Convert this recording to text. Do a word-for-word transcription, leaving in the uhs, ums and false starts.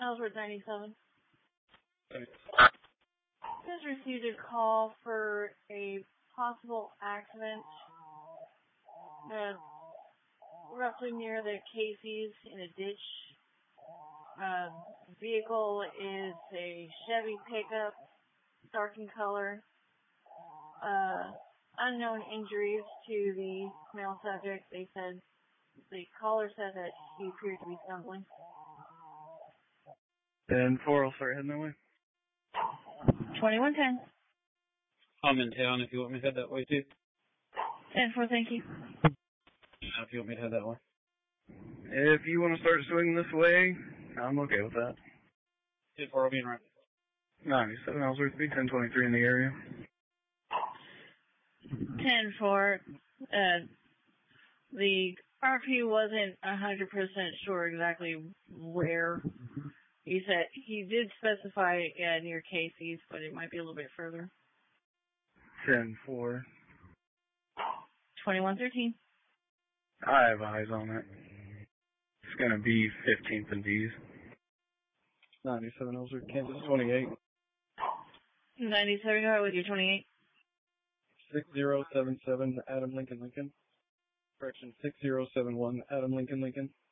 Ellsworth ninety-seven. Okay. Just received a call for a possible accident uh, roughly near the Casey's in a ditch. Uh, vehicle is a Chevy pickup, dark in color. Uh, unknown injuries to the male subject. They said, the caller said that he appeared to be stumbling. ten four, I'll start heading that way. twenty-one ten. I'm in town if you want me to head that way too. ten four, thank you. Uh, If you want me to head that way. If you want to start swinging this way, I'm okay with that. ten four, I'll be in right. ninety-seven, Ellsworth, be ten twenty-three in the area. ten four. Uh, the R P wasn't one hundred percent sure exactly where. He said he did specify uh, near Casey's, but it might be a little bit further. ten four. twenty-one thirteen. I have eyes on it. It's going to be fifteenth and D's. ninety-seven, Ellsworth, Kansas, twenty-eight. ninety-seven, go ahead with your twenty-eight. six zero seven seven, Adam Lincoln Lincoln. Correction, six zero seven one, Adam Lincoln Lincoln.